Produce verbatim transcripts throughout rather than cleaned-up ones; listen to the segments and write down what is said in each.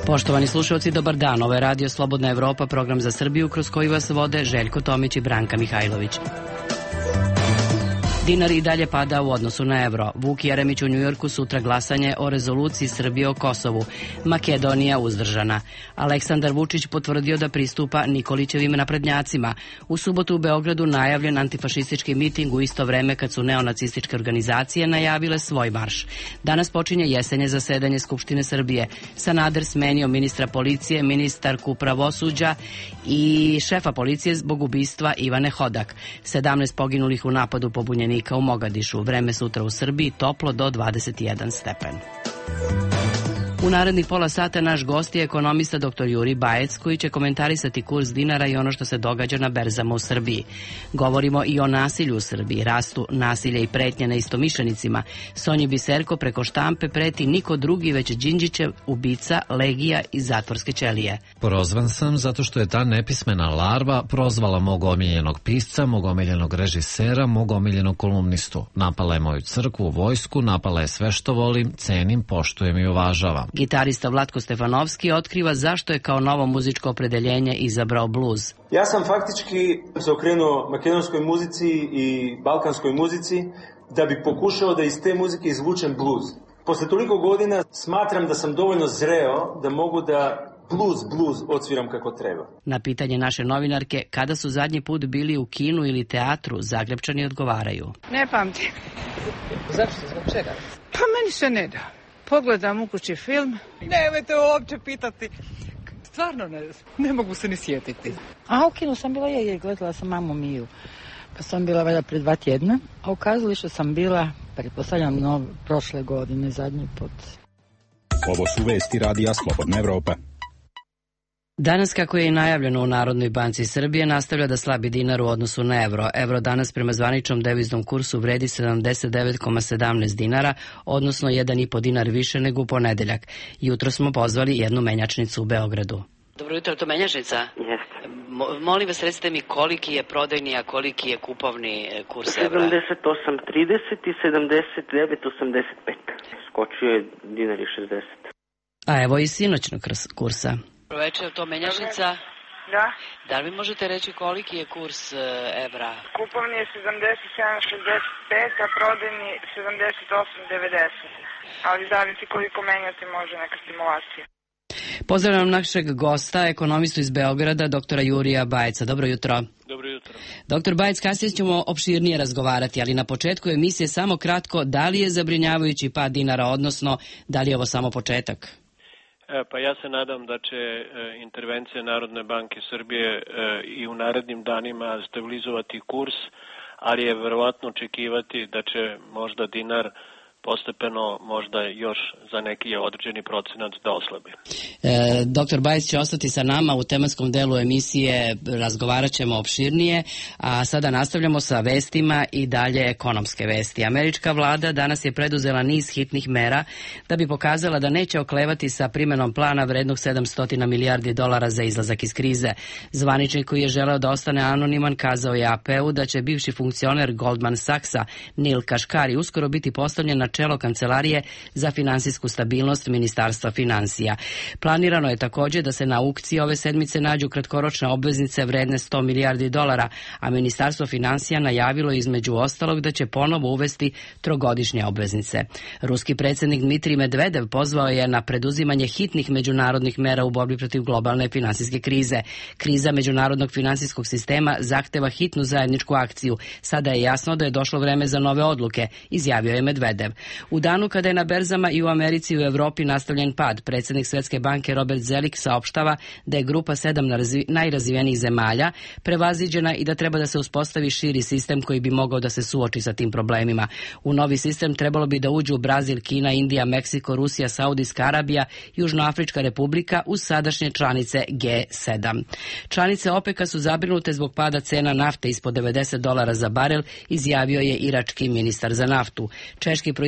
Poštovani slušalci, dobar dan. Ovo je Radio Slobodna Evropa, program za Srbiju kroz koji vas vode Željko Tomić i Branka Mihajlović. Dinar i dalje pada u odnosu na evro. Vuk Jeremić u Njujorku, sutra glasanje o rezoluciji Srbije o Kosovu. Makedonija uzdržana. Aleksandar Vučić potvrdio da pristupa Nikolićevim naprednjacima. U subotu u Beogradu najavljen antifašistički miting u isto vreme kad su neonacističke organizacije najavile svoj marš. Danas počinje jesenje zasedanje Skupštine Srbije. Sanader smenio ministra policije, ministarku pravosuđa i šefa policije zbog ubistva Ivane Hodak. sedamnaest poginulih u napadu pobunjenika u Mogadišu. Vreme sutra u Srbiji toplo do dvadeset jedan stepen. U narednih pola sata naš gost je ekonomista doktor Jurij Bajec, koji će komentarisati kurs dinara i ono što se događa na berzama u Srbiji. Govorimo i o nasilju u Srbiji, rastu nasilja i pretnje na istomišljenicima. Sonji Biserko preko štampe preti niko drugi već Đinđićev ubica, Legija iz zatvorske ćelije. Prozvan sam zato što je ta nepismena larva prozvala mog omiljenog pisca, mog omiljenog režisera, mog omiljenog kolumnistu. Napala je moju crkvu, vojsku, napala je sve što volim, cenim, poštujem i uvažavam. Gitarista Vlatko Stefanovski otkriva zašto je kao novo muzičko opredeljenje izabrao bluz. Ja sam faktički se okrenuo makedonskoj muzici i balkanskoj muzici da bi pokušao da iz te muzike izvučem bluz. Posle toliko godina smatram da sam dovoljno zreo da mogu da bluz, bluz odsviram kako treba. Na pitanje naše novinarke kada su zadnji put bili u kinu ili teatru, Zagrebčani odgovaraju. Ne pamtim. Zašto? Zbog čega? Pa meni se ne da. Pogledam u kući film. Nemojte uopće pitati. Stvarno ne, ne mogu se ni sjetiti. A u kinu sam bila je, jer gledala sam Mamu Miju. Pa sam bila valjda pred dva tjedna. A u kazalištu sam bila, pretpostavljam, no, prošle godine, zadnji put. Ovo su vesti Radija Slobodna Evropa. Danas, kako je i najavljeno u Narodnoj banci Srbije, nastavlja da slabi dinar u odnosu na evro. Evro danas prema zvaničnom deviznom kursu vredi sedamdeset devet zarez sedamnaest dinara, odnosno jedan i po dinar više nego u ponedeljak. Jutro smo pozvali jednu menjačnicu u Beogradu. Dobro jutro, to menjačnica? Jeste. Mo, molim vas, recite mi koliki je prodajni, a koliki je kupovni kurs evra? sedamdeset osam trideset i sedamdeset devet osamdeset pet. Skočio je dinar i šezdeset. A evo i sinoćnog kursa. Proveče, to menjačnica? Da. Da li mi možete reći koliki je kurs evra? Kupovni je sedamdeset sedam šezdeset pet, a prodajni sedamdeset osam devedeset. Ali zavisi koliko menjate, može neka stimulacija. Pozdravljam našeg gosta, ekonomistu iz Beograda, doktora Jurija Bajca. Dobro jutro. Dobro jutro. Doktor Bajec, kasnije ćemo opširnije razgovarati, ali na početku emisije samo kratko, da li je zabrinjavajući pad dinara, odnosno da li je ovo samo početak? Pa ja se nadam da će intervencija Narodne banke Srbije i u narednim danima stabilizovati kurs, ali je verovatno očekivati da će možda dinar postepeno možda još za neki određeni procenat da oslabi. E, doktor Bajec će ostati sa nama u tematskom delu emisije, razgovarat ćemo opširnije, a sada nastavljamo sa vestima i dalje ekonomske vesti. Američka vlada danas je preduzela niz hitnih mera da bi pokazala da neće oklevati sa primenom plana vrednog sedamsto milijardi dolara za izlazak iz krize. Zvaničnik koji je želeo da ostane anoniman kazao je A P U da će bivši funkcioner Goldman Sachsa Neel Kashkari uskoro biti postavljen na čelo Kancelarije za finansijsku stabilnost Ministarstva financija. Planirano je također da se na aukciji ove sedmice nađu kratkoročne obveznice vredne sto milijardi dolara, a Ministarstvo financija najavilo između ostalog da će ponovo uvesti trogodišnje obveznice. Ruski predsjednik Dmitrij Medvedev pozvao je na preduzimanje hitnih međunarodnih mera u borbi protiv globalne finansijske krize. Kriza međunarodnog finansijskog sistema zahteva hitnu zajedničku akciju. Sada je jasno da je došlo vreme za nove odluke, izjavio je Medvedev. U danu kada je na berzama i u Americi i u Evropi nastavljen pad, predsjednik Svetske banke Robert Zelik saopštava da je grupa sedam najrazvijenijih zemalja prevaziđena i da treba da se uspostavi širi sistem koji bi mogao da se suoči sa tim problemima. U novi sistem trebalo bi da uđu Brazil, Kina, Indija, Meksiko, Rusija, Saudijska Arabija, Južnoafrička republika uz sadašnje članice G sedam. Članice OPEC-a su zabrinute zbog pada cena nafte ispod devedeset dolara za barel, izjavio je irački ministar za naftu. Češki proizvođač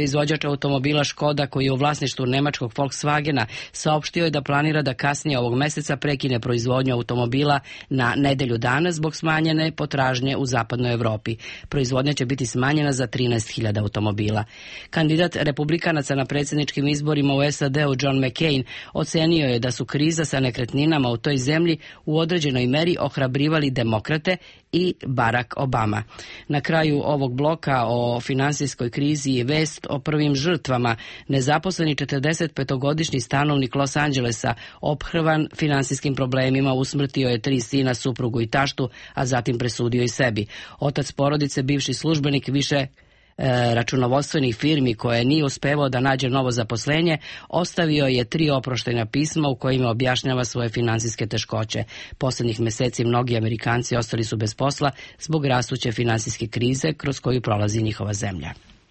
proizvođač automobila Škoda, koji je u vlasništvu nemačkog Volkswagena, saopštio je da planira da kasnije ovog meseca prekine proizvodnju automobila na nedelju dana zbog smanjene potražnje u zapadnoj Evropi. Proizvodnja će biti smanjena za trinaest hiljada automobila. Kandidat republikanaca na predsjedničkim izborima u S A D-u John McCain ocenio je da su kriza sa nekretninama u toj zemlji u određenoj meri ohrabrivali demokrate i Barack Obama. Na kraju ovog bloka o finansijskoj krizi je vest o prvim žrtvama. Nezaposleni četrdesetpetogodišnji stanovnik Los Angelesa, ophrvan finansijskim problemima, usmrtio je tri sina, suprugu i taštu, a zatim presudio i sebi. Otac porodice, bivši službenik više računovodstvenih firmi koje nije uspevao da nađe novo zaposlenje, ostavio je tri oproštajna pisma u kojima objašnjava svoje finansijske teškoće. Poslednjih meseci mnogi Amerikanci ostali su bez posla zbog rastuće finansijske krize kroz koju prolazi njihova zemlja.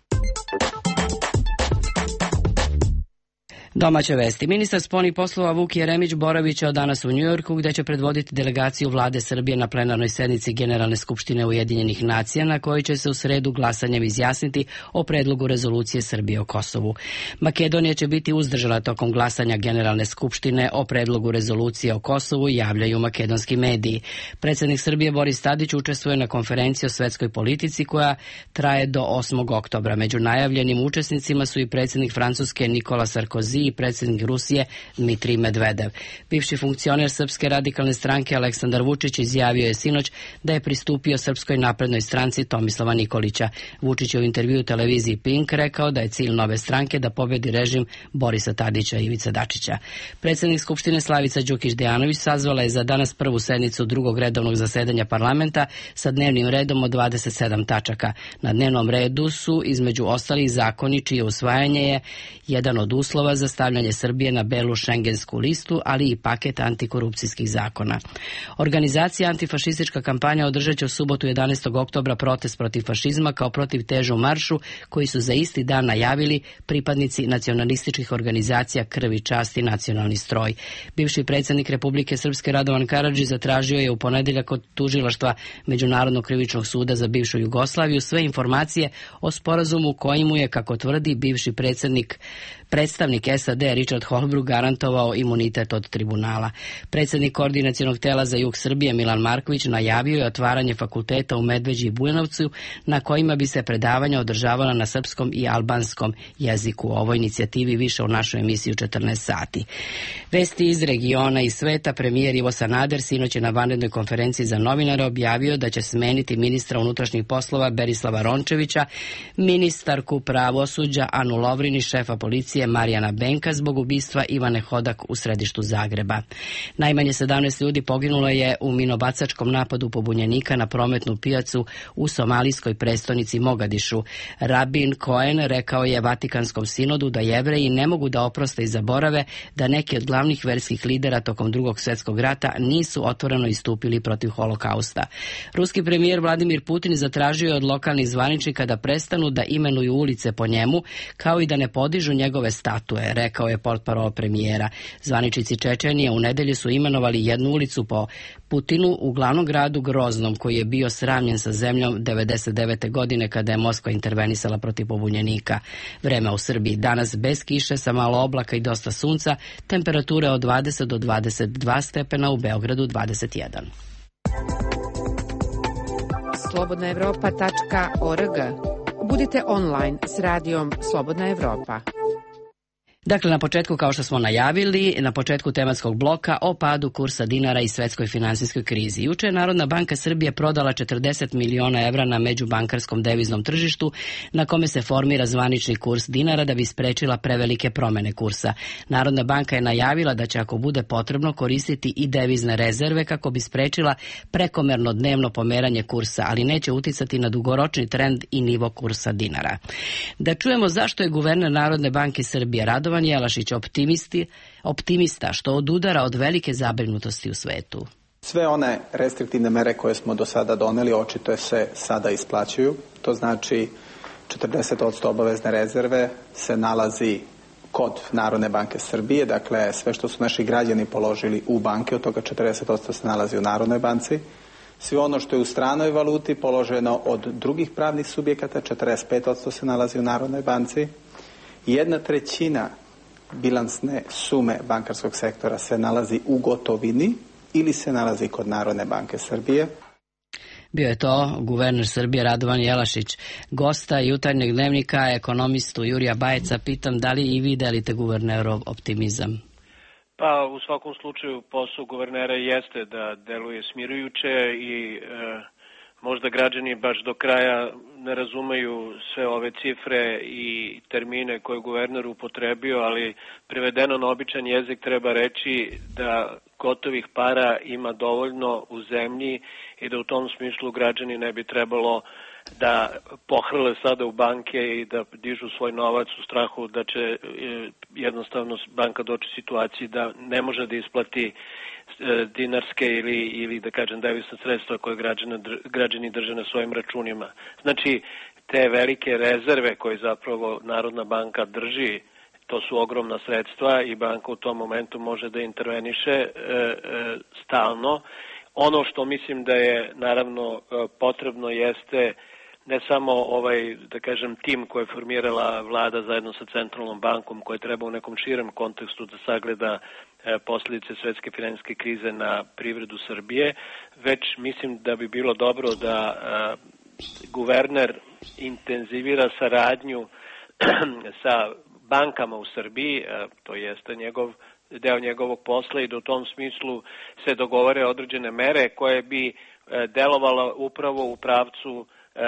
Domaće vesti. Ministar spoljnih poslova Vuk Jeremić boraviće danas u Njujorku, gde će predvoditi delegaciju vlade Srbije na plenarnoj sednici Generalne skupštine Ujedinjenih nacija, na kojoj će se u sredu glasanjem izjasniti o predlogu rezolucije Srbije o Kosovu. Makedonija će biti uzdržana tokom glasanja Generalne skupštine o predlogu rezolucije o Kosovu, javljaju makedonski mediji. Predsjednik Srbije Boris Tadić učestvuje na konferenciji o svetskoj politici koja traje do osmog oktobra. Među najavljenim učesnicima su i predsjednik Francuske Nikola Sarkozy i predsjednik Rusije Dmitrij Medvedev. Bivši funkcioner Srpske radikalne stranke Aleksandar Vučić izjavio je sinoć da je pristupio Srpskoj naprednoj stranci Tomislava Nikolića. Vučić je u intervjuu televiziji Pink rekao da je cilj nove stranke da pobedi režim Borisa Tadića i Ivice Dačića. Predsjednik Skupštine Slavica Đukić Dejanović sazvala je za danas prvu sednicu drugog redovnog zasedanja parlamenta sa dnevnim redom od dvadeset sedam tačaka. Na dnevnom redu su između ostalih zakoni čije usvajanje je jedan od uslova za stavljanje Srbije na belu šengensku listu, ali i paket antikorupcijskih zakona. Organizacija Antifašistička kampanja održat će u subotu jedanaestog oktobra protest protiv fašizma kao protiv težu maršu koji su za isti dan najavili pripadnici nacionalističkih organizacija Krv i čast i Nacionalni stroj. Bivši predsjednik Republike Srpske Radovan Karadžić zatražio je u ponedeljak od tužilaštva Međunarodnog krivičnog suda za bivšu Jugoslaviju sve informacije o sporazumu kojim mu je, kako tvrdi, bivši predsjednik predstavnik S A D Richard Holbrooke garantovao imunitet od tribunala. Predsjednik koordinacionog tela za jug Srbije Milan Marković najavio je otvaranje fakulteta u Medveđi i Bujanovcu na kojima bi se predavanja održavala na srpskom i albanskom jeziku. O ovoj inicijativi više u našoj emisiji u četrnaest sati. Vesti iz regiona i sveta. Premijer Ivo Sanader sinoć je na vanrednoj konferenciji za novinare objavio da će smeniti ministra unutrašnjih poslova Berislava Rončevića, ministarku pravosuđa Anu Lovrin i šefa policije Marijana Benka zbog ubistva Ivane Hodak u središtu Zagreba. Najmanje sedamnaest ljudi poginulo je u minobacačkom napadu pobunjenika na prometnu pijacu u somalijskoj prestonici Mogadišu. Rabin Cohen rekao je Vatikanskom sinodu da Jevreji ne mogu da oproste i zaborave da neki od glavnih verskih lidera tokom drugog svjetskog rata nisu otvoreno istupili protiv holokausta. Ruski premijer Vladimir Putin zatražio je od lokalnih zvaničnika da prestanu da imenuju ulice po njemu, kao i da ne podižu njegove statue, rekao je portparol premijera. Zvaničnici Čečenije u nedelju su imenovali jednu ulicu po Putinu u glavnom gradu Groznom, koji je bio sravnjen sa zemljom devedeset devete godine kada je Moskva intervenisala protiv pobunjenika. Vreme u Srbiji danas bez kiše, sa malo oblaka i dosta sunca, temperature od dvadeset do dvadeset dva stepena, u Beogradu dvadeset jedan. slobodna evropa tačka org. Budite online s radijom Slobodna Evropa. Dakle, na početku, kao što smo najavili, na početku tematskog bloka o padu kursa dinara i svetskoj finansijskoj krizi. Juče je Narodna banka Srbije prodala četrdeset miliona evra na međubankarskom deviznom tržištu, na kome se formira zvanični kurs dinara da bi sprečila prevelike promene kursa. Narodna banka je najavila da će, ako bude potrebno, koristiti i devizne rezerve kako bi sprečila prekomerno dnevno pomeranje kursa, ali neće uticati na dugoročni trend i nivo kursa dinara. Da čujemo zašto je guverner Narodne banke Srbije Radovan Jelašić optimisti, optimista, što odudara od velike zabrinutosti u svetu. Sve one restriktivne mere koje smo do sada doneli očito se sada isplaćuju. To znači četrdeset posto obavezne rezerve se nalazi kod Narodne banke Srbije, dakle sve što su naši građani položili u banke, od toga četrdeset posto se nalazi u Narodnoj banci. Sve ono što je u stranoj valuti položeno od drugih pravnih subjekata, četrdeset pet posto se nalazi u Narodnoj banci. Jedna trećina bilansne sume bankarskog sektora se nalazi u gotovini ili se nalazi kod Narodne banke Srbije. Bio je to guverner Srbije Radovan Jelašić. Gosta Jutarnjeg dnevnika, ekonomistu Jurija Bajeca, pitam da li i vi delite guvernerov optimizam? Pa u svakom slučaju posao guvernera jeste da deluje smirujuće i e, možda građani baš do kraja ne razumeju sve ove cifre i termine koje je guverner upotrebio, ali prevedeno na običan jezik treba reći da gotovih para ima dovoljno u zemlji i da u tom smislu građani ne bi trebalo da pohrle sada u banke i da dižu svoj novac u strahu da će jednostavno banka doći u situaciji da ne može da isplati dinarske ili, ili da kažem devizna sredstva koje građani, građani drže na svojim računima. Znači, te velike rezerve koje zapravo Narodna banka drži, to su ogromna sredstva i banka u tom momentu može da interveniše e, e, stalno. Ono što mislim da je naravno potrebno jeste ne samo ovaj, da kažem, tim koji je formirala vlada zajedno sa centralnom bankom koji treba u nekom širem kontekstu da sagleda e, posljedice svetske finansijske krize na privredu Srbije, već mislim da bi bilo dobro da e, guverner intenzivira saradnju sa bankama u Srbiji, e, to jeste njegov deo njegovog posla i da u tom smislu se dogovore određene mere koje bi e, delovala upravo u pravcu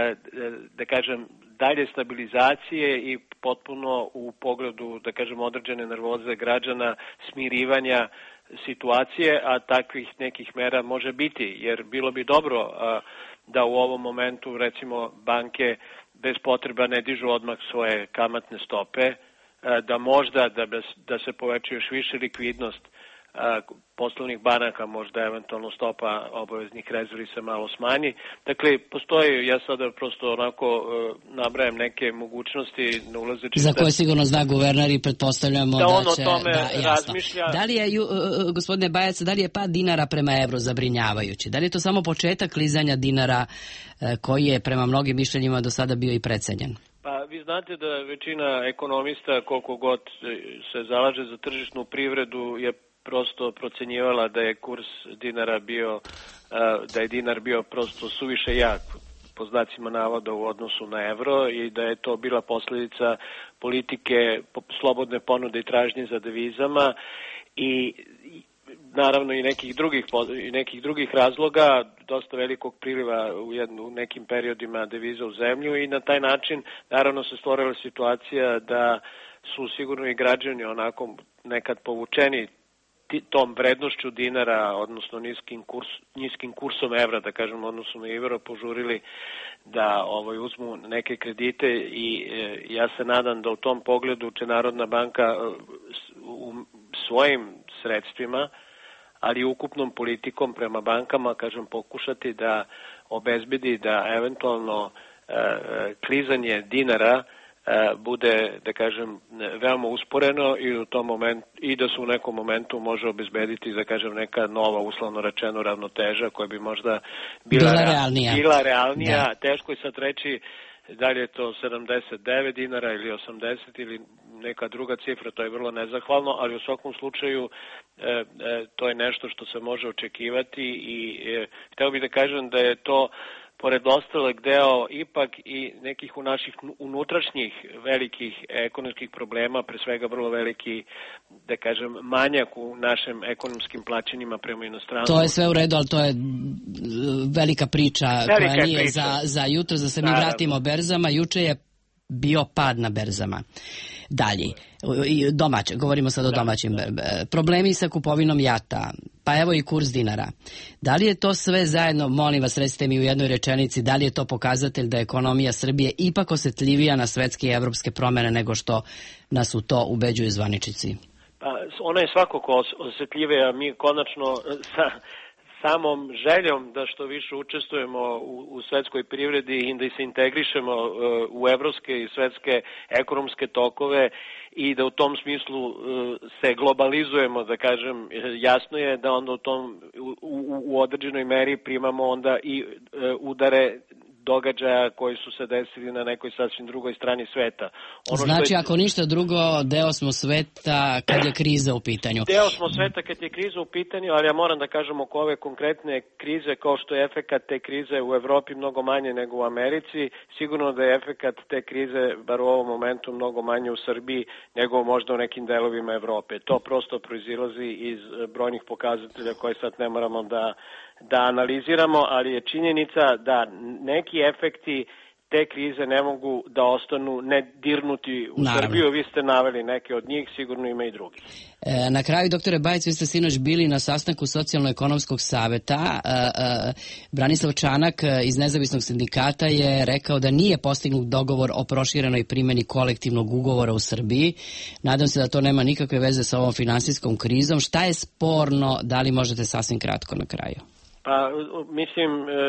da kažem dalje stabilizacije i potpuno u pogledu da kažem određene nervoze građana, smirivanja situacije, a takvih nekih mera može biti, jer bilo bi dobro da u ovom momentu recimo banke bez potreba ne dižu odmah svoje kamatne stope, da možda da, da se poveća još više likvidnost poslovnih banaka, možda eventualno stopa obaveznih rezervi se malo smanji. Dakle, postoji, ja sada prosto onako nabrajam neke mogućnosti na ulazeći... Za koje sigurno zna guverner i pretpostavljamo da, da on će... o tome da, razmišlja. Da li je, gospodine Bajac, da li je pad dinara prema evru zabrinjavajući? Da li je to samo početak klizanja dinara koji je prema mnogim mišljenjima do sada bio i precenjen? Pa vi znate da većina ekonomista, koliko god se zalaže za tržišnu privredu, je prosto procenjivala da je kurs dinara bio, da je dinar bio prosto suviše jak po znacima navoda u odnosu na evro i da je to bila posljedica politike slobodne ponude i tražnje za devizama i naravno i nekih drugih, i nekih drugih razloga, dosta velikog priliva u, jednu, u nekim periodima deviza u zemlju i na taj način naravno se stvorila situacija da su sigurno i građani onako nekad povučeni tom vrednošću dinara, odnosno niskim, kurs, niskim kursom evra, da kažem, odnosno na evro, požurili da ovaj, uzmu neke kredite i e, ja se nadam da u tom pogledu će Narodna banka e, u svojim sredstvima, ali i ukupnom politikom prema bankama, kažem, pokušati da obezbedi da eventualno e, klizanje dinara bude, da kažem, veoma usporeno i u tom momentu i da se u nekom momentu može obezbediti, da kažem, neka nova, uslovno rečeno, ravnoteža koja bi možda bila, bila realnija. Bila realnija. Da. Teško je sad reći da li je to sedamdeset devet dinara ili osamdeset ili neka druga cifra, to je vrlo nezahvalno, ali u svakom slučaju e, e, to je nešto što se može očekivati i e, hteo bih da kažem da je to pored ostalog deo ipak i nekih u naših unutrašnjih velikih ekonomskih problema, pre svega vrlo veliki, da kažem, manjak u našim ekonomskim plaćanjima prema inostranstvu. To je sve u redu, ali to je velika priča velika koja nije priča. za, za jutro, da se mi Naravno. vratimo berzama. Juče je bio pad na berzama. Dalje, domaće, govorimo sad o domaćim problemi sa kupovinom jata, pa evo i kurs dinara. Da li je to sve zajedno, molim vas, recite mi u jednoj rečenici, da li je to pokazatelj da je ekonomija Srbije ipak osjetljivija na svetske i evropske promene nego što nas u to ubeđuju zvaničici? Pa, ona je svakako osjetljivija, mi konačno sa samom željom da što više učestvujemo u, u svetskoj privredi i da se integrišemo uh, u evropske i svetske ekonomske tokove i da u tom smislu uh, se globalizujemo, da kažem, jasno je da onda u tom u, u, u određenoj meri primamo onda i uh, udare događaja koji su se desili na nekoj sasvim drugoj strani sveta. Ono znači, je... ako ništa drugo, deo smo sveta kad je kriza u pitanju. Deo smo sveta kad je kriza u pitanju, ali ja moram da kažem oko ove konkretne krize, kao što je efekat te krize u Evropi mnogo manje nego u Americi, sigurno da je efekat te krize, bar u ovom momentu, mnogo manje u Srbiji nego možda u nekim delovima Evrope. To prosto proizilazi iz brojnih pokazatelja koje sad ne moramo da da analiziramo, ali je činjenica da neki efekti te krize ne mogu da ostanu nedirnuti u Naravno. Srbiju. Vi ste naveli neke od njih, sigurno ima i drugi. E, na kraju, doktore Bajec, vi ste sinoć bili na sastanku Socijalno-ekonomskog saveta. E, e, Branislav Čanak iz Nezavisnog sindikata je rekao da nije postignut dogovor o proširenoj primjeni kolektivnog ugovora u Srbiji. Nadam se da to nema nikakve veze sa ovom finansijskom krizom. Šta je sporno? Da li možete sasvim kratko na kraju? Pa, mislim,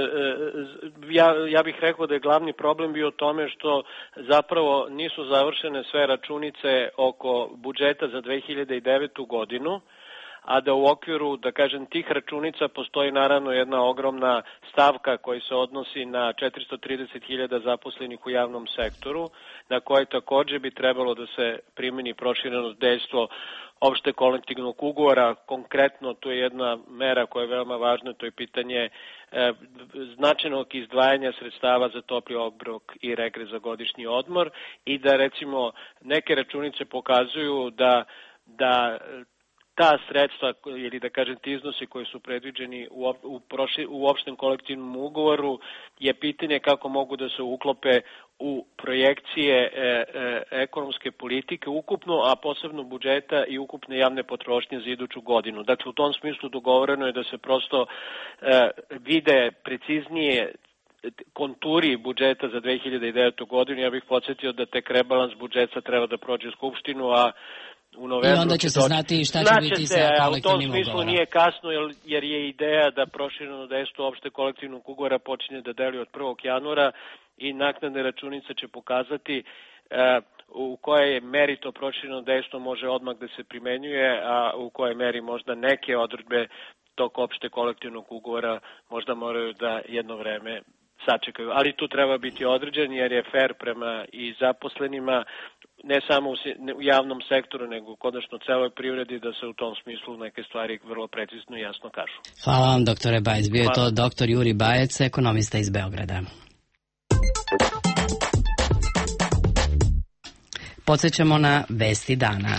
ja, ja bih rekao da je glavni problem bio u tome što zapravo nisu završene sve računice oko budžeta za dve hiljade devetu godinu, a da u okviru, da kažem, tih računica postoji naravno jedna ogromna stavka koja se odnosi na četiristo trideset hiljada zaposlenih u javnom sektoru, na koje takođe bi trebalo da se primeni prošireno dejstvo opšte kolektivnog ugovora. Konkretno, tu je jedna mera koja je veoma važna, to je pitanje e, značajnog izdvajanja sredstava za topli obrok i regres za godišnji odmor i da, recimo, neke računice pokazuju da, da ta sredstva, ili da kažem ti iznosi koji su predviđeni u, u, proši, u opštem kolektivnom ugovoru, je pitanje kako mogu da se uklope u projekcije e, e, ekonomske politike ukupno, a posebno budžeta i ukupne javne potrošnje za iduću godinu. Dakle, u tom smislu dogovoreno je da se prosto e, vide preciznije konturi budžeta za dve hiljade devetu godinu. Ja bih podsjetio da tek rebalans budžeta treba da prođe Skupštinu, a u novembru... I onda će se doći. Znati šta će Znaće biti se, sa kolektivnim ugovorom. U tom smislu nije kasno, jer je ideja da prošireno dejstvo opšte kolektivnog ugovora počinje da deluje od prvog januara i naknadne računice će pokazati uh, u kojoj meri to prošireno dejstvo može odmah da se primenjuje, a u kojoj meri možda neke odredbe tog opšte kolektivnog ugovora možda moraju da jedno vreme sačekaju. Ali tu treba biti određen, jer je fair prema i zaposlenima, ne samo u javnom sektoru, nego konačno celoj privredi, da se u tom smislu neke stvari vrlo precizno i jasno kažu. Hvala vam, doktore Bajec. Bio je to doktor Juri Bajec, ekonomista iz Beograda. Podsećamo na vesti dana.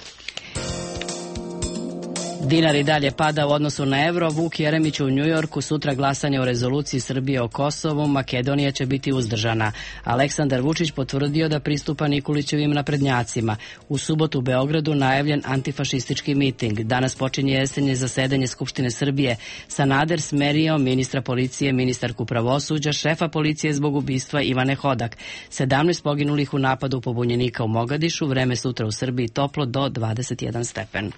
Dinar i dalje pada u odnosu na evro. Vuk Jeremić u Njujorku, sutra glasanje o rezoluciji Srbije o Kosovu, Makedonija će biti uzdržana. Aleksandar Vučić potvrdio da pristupa Nikolićevim naprednjacima. U subotu u Beogradu najavljen antifašistički miting. Danas počinje jesenje zasedanje Skupštine Srbije. Sanader smerio ministra policije, ministarku pravosuđa, šefa policije zbog ubistva Ivane Hodak. sedamnaest poginulih u napadu pobunjenika u Mogadišu. Vreme sutra u Srbiji toplo do dvadeset jedan stepen.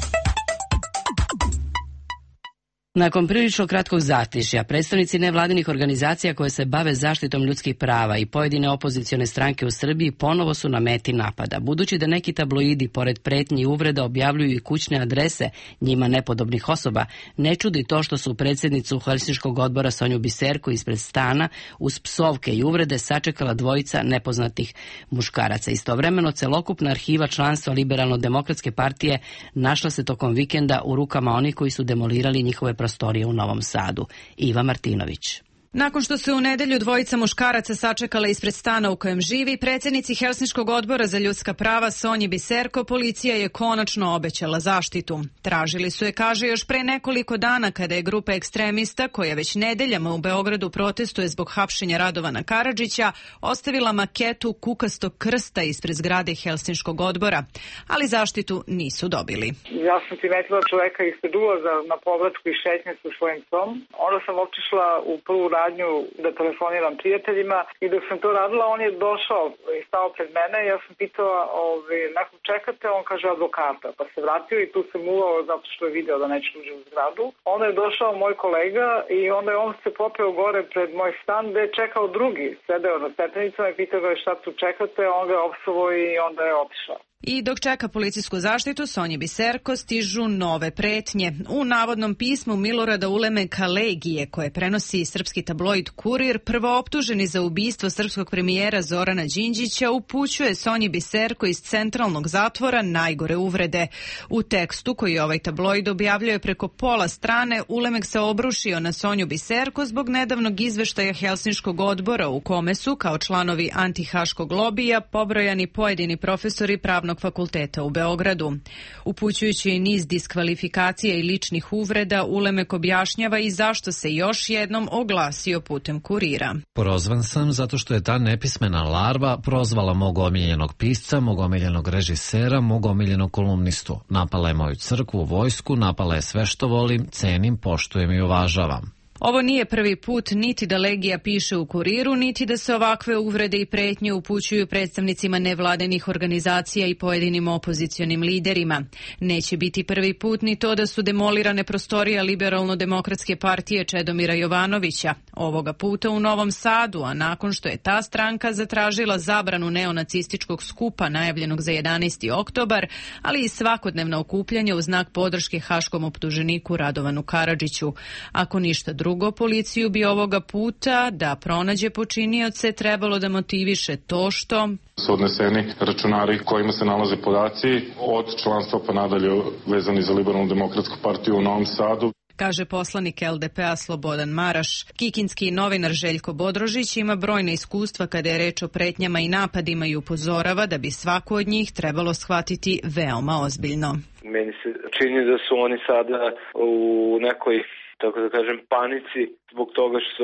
Nakon prilično kratkog zatišja, predstavnici nevladinih organizacija koje se bave zaštitom ljudskih prava i pojedine opozicione stranke u Srbiji ponovo su na meti napada. Budući da neki tabloidi, pored pretnji i uvreda, objavljuju i kućne adrese njima nepodobnih osoba, ne čudi to što su predsjednicu Helsinškog odbora Sonju Biserko ispred stana uz psovke i uvrede sačekala dvojica nepoznatih muškaraca. Istovremeno, celokupna arhiva članstva Liberalno-demokratske partije našla se tokom vikenda u rukama onih koji su demolirali njihove prostorije u Novom Sadu. Iva Martinović. Nakon što se u nedelju dvojica muškaraca sačekala ispred stana u kojem živi, predsjednici Helsinškog odbora za ljudska prava Sonji Biserko, policija je konačno obećala zaštitu. Tražili su je, kaže, još pre nekoliko dana kada je grupa ekstremista, koja već nedeljama u Beogradu protestuje zbog hapšenja Radovana Karadžića, ostavila maketu kukastog krsta ispred zgrade Helsinškog odbora, ali zaštitu nisu dobili. Ja sam primetila čoveka ispred ulaza na povratku i šetnje sa svojim psom. Onda sam otišla u prvu radnju da telefoniram prijateljima i dok sam to radila, on je došao i stao pred mene. Ja sam pitala, ovaj, nakon čekate, on kaže advokata, pa se vratio i tu se muvao zato što je video da neće uđe u zgradu. Onda je došao moj kolega i onda je on se popeo gore pred moj stan gde je čekao drugi, sedeo na stepenicama i pitao ga šta tu čekate, on ga opsovao i onda je otišao. I dok čeka policijsku zaštitu, Sonji Biserko stižu nove pretnje. U navodnom pismu Milorada Ulemeka Legije, koje prenosi srpski tabloid Kurir, prvooptuženi za ubistvo srpskog premijera Zorana Đinđića, upućuje Sonji Biserko iz centralnog zatvora najgore uvrede. U tekstu koji ovaj tabloid objavljuje preko pola strane, Ulemek se obrušio na Sonju Biserko zbog nedavnog izveštaja Helsinškog odbora u kome su, kao članovi antihaškog lobija, pobrojani pojedini profesori pravnog fakulteta u Beogradu. Upućujući niz diskvalifikacija i ličnih uvreda, Ulemek objašnjava i zašto se još jednom oglasio putem Kurira. Prozvan sam zato što je ta nepismena larva prozvala mog omiljenog pisca, mog omiljenog režisera, mog omiljenog kolumnistu. Napala je moju crkvu, vojsku, napala je sve što volim, cenim, poštujem i uvažavam. Ovo nije prvi put niti da Legija piše u Kuriru, niti da se ovakve uvrede i pretnje upućuju predstavnicima nevladenih organizacija i pojedinim opozicionim liderima. Neće biti prvi put ni to da su demolirane prostorije Liberalno-demokratske partije Čedomira Jovanovića. Ovoga puta u Novom Sadu, a nakon što je ta stranka zatražila zabranu neonacističkog skupa najavljenog za jedanaesti oktobar, ali i svakodnevna okupljanja u znak podrške haškom optuženiku Radovanu Karadžiću. Ako ništa drugo, Drugo, policiju bi ovoga puta da pronađe počinioce trebalo da motiviše to što su odneseni računari kojima se nalaze podaci od članstva pa nadalje vezani za Liberalnu demokratsku partiju u Novom Sadu. Kaže poslanik L D P-a Slobodan Maraš. Kikinski novinar Željko Bodrožić ima brojna iskustva kada je reč o pretnjama i napadima i upozorava da bi svaku od njih trebalo shvatiti veoma ozbiljno. Meni se čini da su oni sada u nekoj, tako da kažem, panici zbog toga što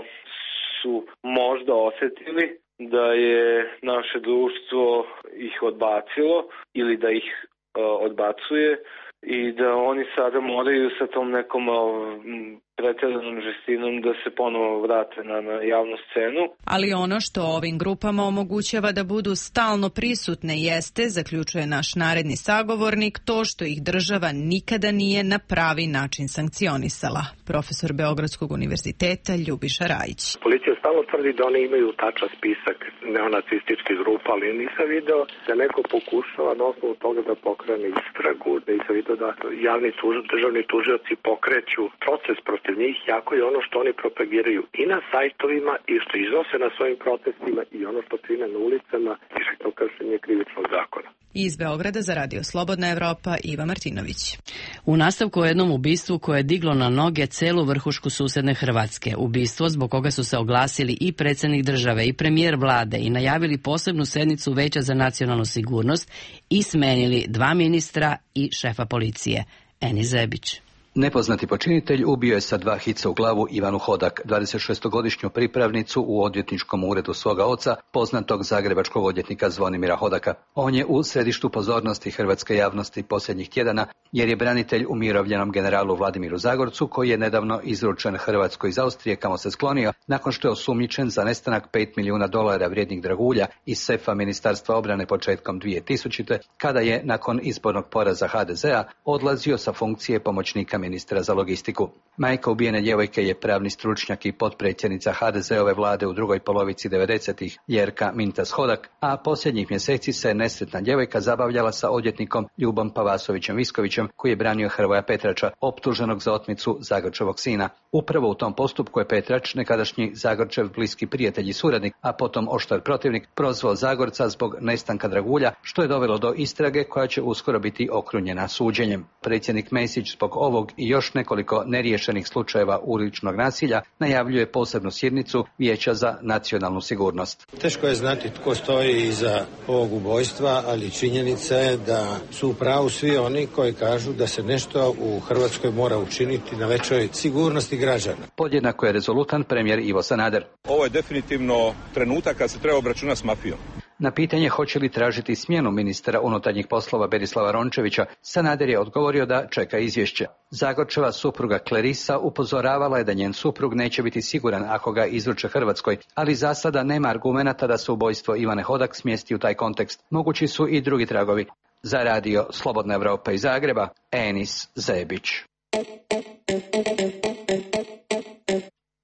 su možda osetili da je naše društvo ih odbacilo ili da ih uh, odbacuje i da oni sada moraju sa tom nekom uh, pretjeranom žestinom da se ponovo vrate na, na javnu scenu. Ali ono što ovim grupama omogućava da budu stalno prisutne jeste, zaključuje naš naredni sagovornik, to što ih država nikada nije na pravi način sankcionisala. Profesor Beogradskog univerziteta Ljubiša Rajić. Policija stalno tvrdi da oni imaju tačan spisak neonacističkih grupa, ali nisam video da neko pokušava na osnovu toga da pokrene istragu, da nisam video da javni tuž, državni tužioci pokreću proces protiv njih, jako je ono što oni propagiraju i na sajtovima i što iznose na svojim protestima i ono što čine na ulicama i što kršenje krivičnog zakona. Iz Beograda za Radio Slobodna Evropa, Iva Martinović. U nastavku o jednom ubistvu koje je diglo na noge celu vrhušku susedne Hrvatske. Ubistvo zbog koga su se oglasili i predsjednik države i premijer vlade i najavili posebnu sednicu Veća za nacionalnu sigurnost i smenili dva ministra i šefa policije. Eni Zebić. Nepoznati počinitelj ubio je sa dva hica u glavu Ivanu Hodak, dvadesetšestogodišnju pripravnicu u odvjetničkom uredu svoga oca, poznatog zagrebačkog odvjetnika Zvonimira Hodaka. On je u središtu pozornosti hrvatske javnosti posljednjih tjedana, jer je branitelj umirovljenom generalu Vladimiru Zagorcu, koji je nedavno izručen Hrvatskoj iz Austrije, kamo se sklonio, nakon što je osumnjičen za nestanak pet milijuna dolara vrijednih dragulja iz sefa Ministarstva obrane početkom dvije tisućite. kada je, nakon izbornog poraza ha de zea, odlazio sa funkcije pomoćnika ministra za logistiku. Majka ubijene djevojke je pravni stručnjak i potpredsjednica ha de zeove vlade u drugoj polovici devedesetih, Ljerka Mintas Hodak, a posljednjih mjeseci se nesretna djevojka zabavljala sa odvjetnikom Ljubom Pavasovićem Viskovićem, koji je branio Hrvoja Petrača, optuženog za otmicu Zagorčevog sina. Upravo u tom postupku je Petrač, nekadašnji Zagorčev bliski prijatelj i suradnik, a potom oštar protivnik, prozvao Zagorca zbog nestanka dragulja, što je dovelo do istrage koja će uskoro biti okrunjena suđenjem. Predsjednik Mesić zbog ovog i još nekoliko neriješenih slučajeva uličnog nasilja najavljuje posebnu sjednicu Vijeća za nacionalnu sigurnost. Teško je znati tko stoji iza ovog ubojstva, ali činjenica je da su u pravu svi oni koji kažu da se nešto u Hrvatskoj mora učiniti na većoj sigurnosti građana. Podjednako je rezolutan premijer Ivo Sanader. Ovo je definitivno trenutak kad se treba obračunati s mafijom. Na pitanje hoće li tražiti smjenu ministra unutarnjih poslova Berislava Rončevića, Sanader je odgovorio da čeka izvješće. Zagorčeva supruga Klerisa upozoravala je da njen suprug neće biti siguran ako ga izruče Hrvatskoj, ali za sada nema argumenata da se ubojstvo Ivane Hodak smjesti u taj kontekst. Mogući su i drugi tragovi. Za Radio Slobodna Evropa iz Zagreba, Enis Zebić.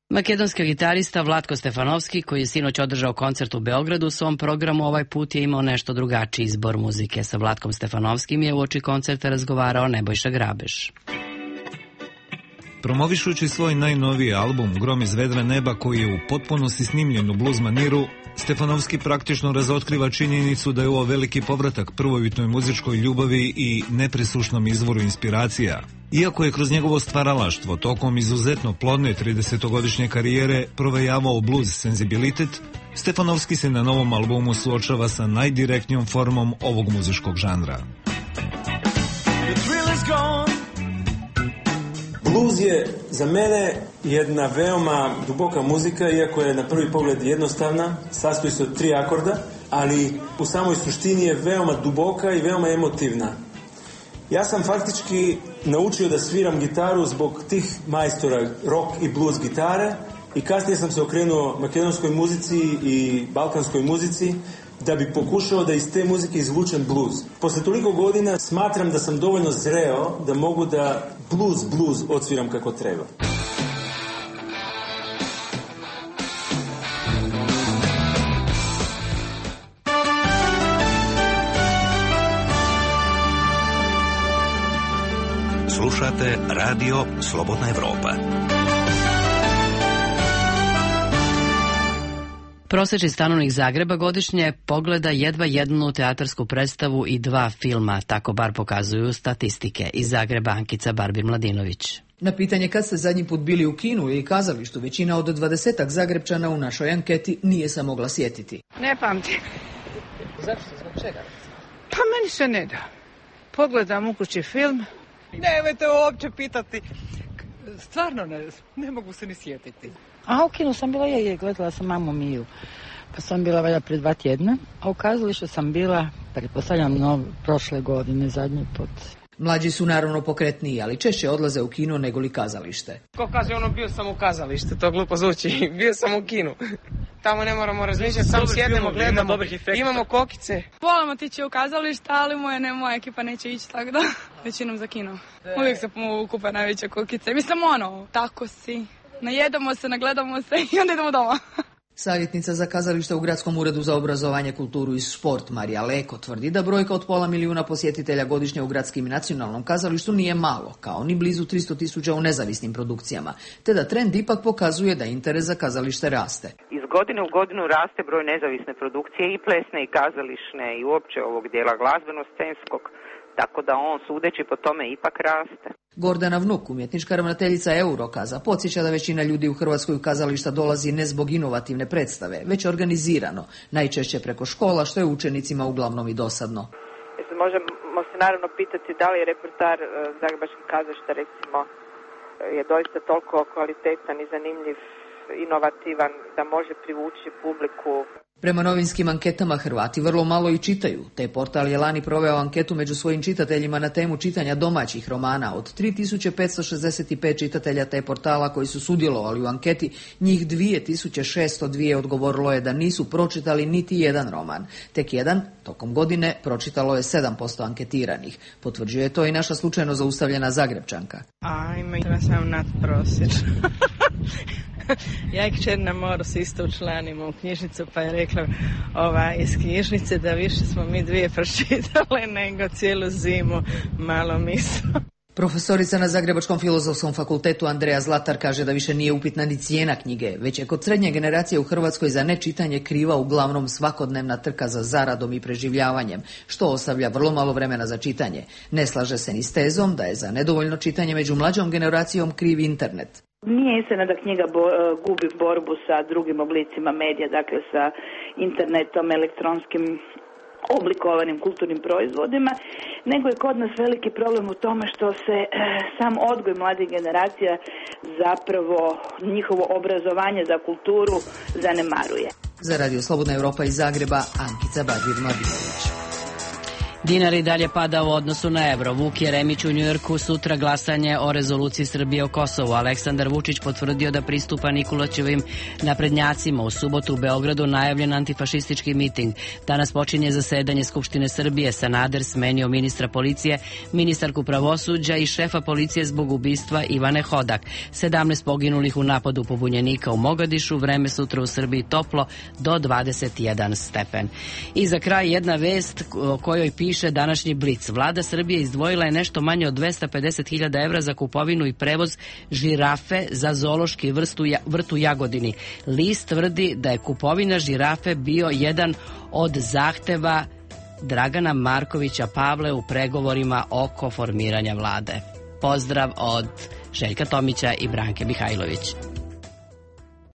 Makedonski gitarista Vlatko Stefanovski, koji je sinoć održao koncert u Beogradu, u svom programu ovaj put je imao nešto drugačiji izbor muzike. Sa Vlatkom Stefanovskim je uoči koncerta razgovarao Nebojša Grabeš. Promovišući svoj najnoviji album Grom iz vedra neba, koji je u potpunosti snimljen u blues maniru, Stefanovski praktično razotkriva činjenicu da je ovo veliki povratak prvobitnoj muzičkoj ljubavi i nepresušnom izvoru inspiracija. Iako je kroz njegovo stvaralaštvo tokom izuzetno plodne tridesetogodišnje karijere provejavao blues senzibilitet, Stefanovski se na novom albumu suočava sa najdirektnijom formom ovog muzičkog žanra. Blues je za mene jedna veoma duboka muzika, iako je na prvi pogled jednostavna, sastoji se od tri akorda, ali u samoj suštini je veoma duboka i veoma emotivna. Ja sam faktički naučio da sviram gitaru zbog tih majstora rock i blues gitare i kasnije sam se okrenuo makedonskoj muzici i balkanskoj muzici da bi pokušao da iz te muzike izvučem blues. Posle toliko godina smatram da sam dovoljno zreo da mogu da blues, blues odsviram kako treba. Slušate Radio Slobodna Evropa. Prosečni stanovnik Zagreba godišnje pogleda jedva jednu teatarsku predstavu i dva filma, tako bar pokazuju statistike. Iz Zagreba Ankica Barbir-Mladinović. Na pitanje kad ste zadnji put bili u kinu ili kazalištu, većina od dvadesetak Zagrebčana u našoj anketi nije se mogla sjetiti. Ne pamtim. Zašto? Zbog čega? Pa meni se ne da. Pogledam u kući film. Nemojte uopće pitati. Stvarno ne, ne mogu se ni sjetiti. A u kinu sam bila je, gledala sam Mamu Miju. Pa sam bila valjda pred dva tjedna, a u kazalištu sam bila, pretpostavljam, no, prošle godine, zadnji put. Mlađi su naravno pokretniji, ali češće odlaze u kino nego li kazalište. Ko kaže ono, bio sam u kazalištu, to glupo zvuči, bio sam u kinu. Tamo ne moramo razmišljati, samo sjednemo, gledamo, imamo kokice. Volimo tići u kazalište, ali moja, ne, moja ekipa neće ići, tako da većinom za kino. Uvijek se kupa najveće kokice. Mislim, ono, tako si, najedamo se, nagledamo se i onda idemo doma. Savjetnica za kazalište u Gradskom uredu za obrazovanje, kulturu i sport Marija Leko tvrdi da brojka od pola milijuna posjetitelja godišnje u gradskim i nacionalnom kazalištu nije malo, kao ni blizu tristo tisuća u nezavisnim produkcijama, te da trend ipak pokazuje da interes za kazalište raste. Iz godine u godinu raste broj nezavisne produkcije i plesne i kazališne i uopće ovog dijela glazbeno-scenskog, tako da on sudeći po tome ipak raste. Gordana Vnuk, umjetnička ravnateljica Eurokaza, podsjeća da većina ljudi u Hrvatskoj u kazališta dolazi ne zbog inovativne predstave, već organizirano, najčešće preko škola, što je učenicima uglavnom i dosadno. Možemo se naravno pitati da li je repertoar zagrebačkog kazališta recimo je doista toliko kvalitetan i zanimljiv, inovativan da može privući publiku. Prema novinskim anketama Hrvati vrlo malo i čitaju, te portal je lani proveo anketu među svojim čitateljima na temu čitanja domaćih romana. Od tri tisuće petsto šezdeset pet čitatelja te portala koji su sudjelovali u anketi, njih dvije tisuće šesto dva odgovorilo je da nisu pročitali niti jedan roman. Tek jedan, tokom godine, pročitalo je sedam posto anketiranih. Potvrđuje to i naša slučajno zaustavljena Zagrebčanka. Ajme, ja sam nadprosječno. Ja i kćer na moru se isto učlanimo u knjižnicu, pa je rekla ova, iz knjižnice da više smo mi dvije pročitale nego cijelu zimu, malo miso. Profesorica na Zagrebačkom filozofskom fakultetu Andreja Zlatar kaže da više nije upitna ni cijena knjige, već je kod srednje generacije u Hrvatskoj za nečitanje kriva uglavnom svakodnevna trka za zaradom i preživljavanjem, što ostavlja vrlo malo vremena za čitanje. Ne slaže se ni s tezom da je za nedovoljno čitanje među mlađom generacijom kriv internet. Nije istina da knjiga bo, gubi borbu sa drugim oblicima medija, dakle sa internetom, elektronskim oblikovanim kulturnim proizvodima, nego je kod nas veliki problem u tome što se e, sam odgoj mladih generacija, zapravo njihovo obrazovanje za kulturu zanemaruje. Za Radio Slobodna Evropa iz Zagreba, Ankica Barbir-Mladinović. Dinar i dalje pada u odnosu na evro. Vuk Jeremić u Njujorku, sutra glasanje o rezoluciji Srbije o Kosovu. Aleksandar Vučić potvrdio da pristupa Nikolićevim naprednjacima. U subotu u Beogradu najavljen antifašistički miting. Danas počinje zasedanje Skupštine Srbije. Sanader smenio ministra policije, ministarku pravosuđa i šefa policije zbog ubistva Ivane Hodak. sedamnaest poginulih u napadu pobunjenika u Mogadišu. Vreme sutra u Srbiji toplo do dvadeset jedan stepen. I za kraj jedna vest o kojoj piše piše današnji Blic. Vlada Srbije izdvojila je nešto manje od dvesta pedeset hiljada evra za kupovinu i prevoz žirafe za zoološki vrstu, vrt u Jagodini. List tvrdi da je kupovina žirafe bio jedan od zahteva Dragana Markovića Pavle u pregovorima oko formiranja vlade. Pozdrav od Željka Tomića i Branke Mihajlović.